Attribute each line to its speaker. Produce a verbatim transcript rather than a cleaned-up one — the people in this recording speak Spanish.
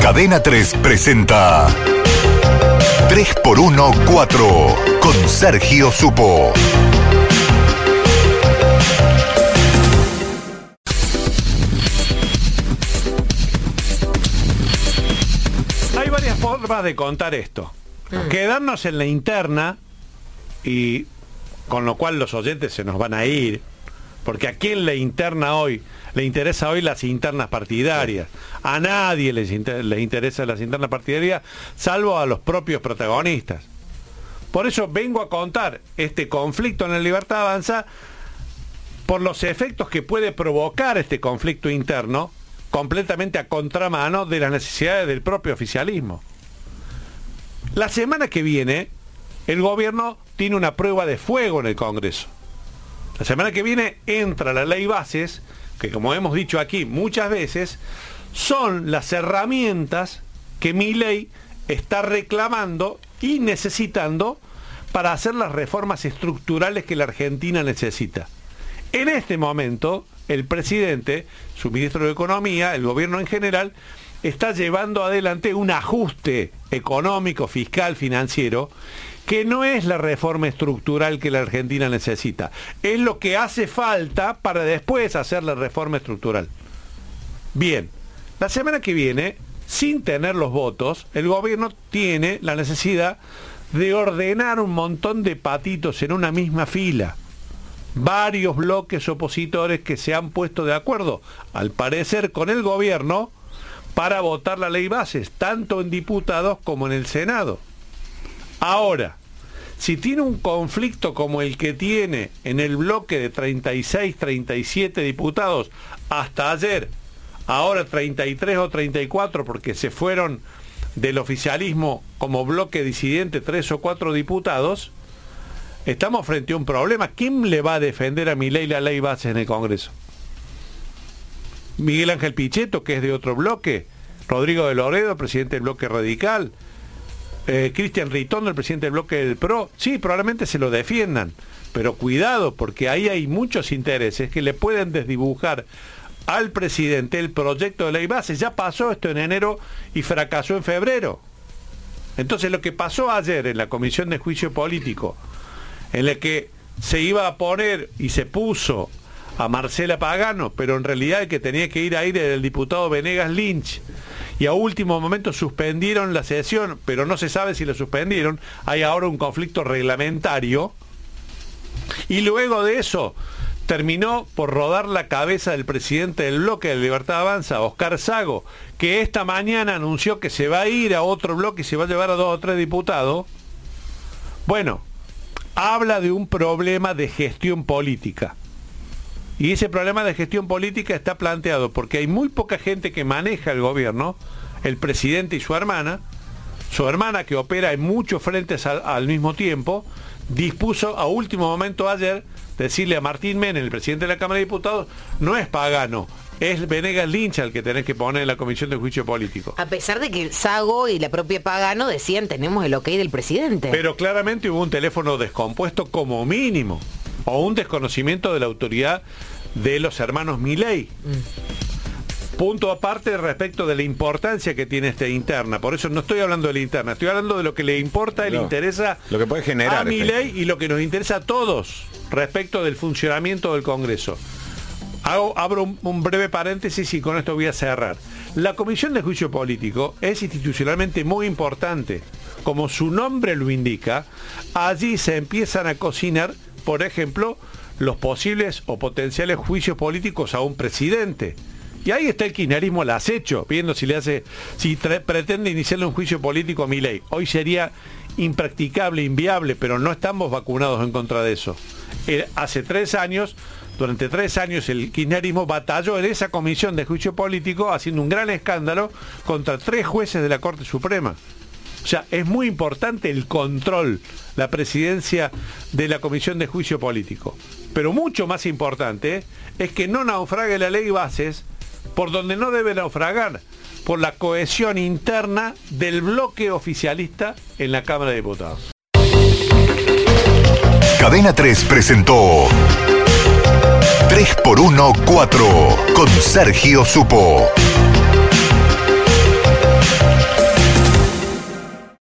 Speaker 1: Cadena tres presenta tres por uno cuatro con Sergio Supo.
Speaker 2: Hay varias formas de contar esto. Mm. Quedarnos en la interna, y con lo cual los oyentes se nos van a ir, porque a quién le interna hoy, le interesa hoy las internas partidarias. A nadie les, inter, les interesa las internas partidarias, salvo a los propios protagonistas. Por eso vengo a contar este conflicto en la Libertad Avanza por los efectos que puede provocar este conflicto interno, completamente a contramano de las necesidades del propio oficialismo. La semana que viene, el gobierno tiene una prueba de fuego en el Congreso. La semana que viene entra la ley bases, que como hemos dicho aquí muchas veces, son las herramientas que Milei está reclamando y necesitando para hacer las reformas estructurales que la Argentina necesita. En este momento, el presidente, su ministro de Economía, el gobierno en general, está llevando adelante un ajuste económico, fiscal, financiero, que no es la reforma estructural que la Argentina necesita. Es lo que hace falta para después hacer la reforma estructural. Bien, la semana que viene, sin tener los votos, el gobierno tiene la necesidad de ordenar un montón de patitos en una misma fila. Varios bloques opositores que se han puesto de acuerdo, al parecer con el gobierno, para votar la ley bases, tanto en diputados como en el Senado. Ahora, si tiene un conflicto como el que tiene en el bloque de treinta y seis, treinta y siete diputados hasta ayer, ahora treinta y tres o treinta y cuatro porque se fueron del oficialismo como bloque disidente tres o cuatro diputados, estamos frente a un problema. ¿Quién le va a defender a Milei la ley base en el Congreso? Miguel Ángel Pichetto, que es de otro bloque, Rodrigo de Loredo, presidente del bloque radical, eh, Cristian Ritondo, el presidente del bloque del P R O. Sí, probablemente se lo defiendan, pero cuidado, porque ahí hay muchos intereses que le pueden desdibujar al presidente el proyecto de ley base. Ya pasó esto en enero y fracasó en febrero. Entonces lo que pasó ayer en la Comisión de Juicio Político, en la que se iba a poner y se puso a Marcela Pagano, pero en realidad el que tenía que ir ahí era el diputado Venegas Lynch, y a último momento suspendieron la sesión, pero no se sabe si la suspendieron. Hay ahora un conflicto reglamentario, y luego de eso terminó por rodar la cabeza del presidente del bloque de Libertad Avanza, Oscar Sago, que esta mañana anunció que se va a ir a otro bloque y se va a llevar a dos o tres diputados. Bueno, habla de un problema de gestión política. Y ese problema de gestión política está planteado porque hay muy poca gente que maneja el gobierno, el presidente y su hermana. Su hermana, que opera en muchos frentes al, al mismo tiempo, dispuso a último momento ayer decirle a Martín Menem, el presidente de la Cámara de Diputados, no es Pagano, es Venegas Lynch al que tenés que poner en la Comisión de Juicio Político.
Speaker 3: A pesar de que Sago y la propia Pagano decían tenemos el ok del presidente.
Speaker 2: Pero claramente hubo un teléfono descompuesto como mínimo, o un desconocimiento de la autoridad de los hermanos Milei. Mm. Punto aparte respecto de la importancia que tiene esta interna. Por eso no estoy hablando de la interna, estoy hablando de lo que le importa y no, le interesa
Speaker 4: lo que puede generar
Speaker 2: a Milei y lo que nos interesa a todos respecto del funcionamiento del Congreso. Hago, abro un, un breve paréntesis y con esto voy a cerrar. La Comisión de Juicio Político es institucionalmente muy importante. Como su nombre lo indica, allí se empiezan a cocinar, por ejemplo, los posibles o potenciales juicios políticos a un presidente. Y ahí está el kirchnerismo al acecho, viendo si le hace, si pretende iniciarle un juicio político a Milei. Hoy sería impracticable, inviable, pero no estamos vacunados en contra de eso. Eh, hace tres años, durante tres años, el kirchnerismo batalló en esa comisión de juicio político, haciendo un gran escándalo contra tres jueces de la Corte Suprema. O sea, es muy importante el control, la presidencia de la Comisión de Juicio Político. Pero mucho más importante es que no naufrague la ley bases por donde no debe naufragar, por la cohesión interna del bloque oficialista en la Cámara de Diputados.
Speaker 1: Cadena tres presentó tres por uno cuatro con Sergio Supo.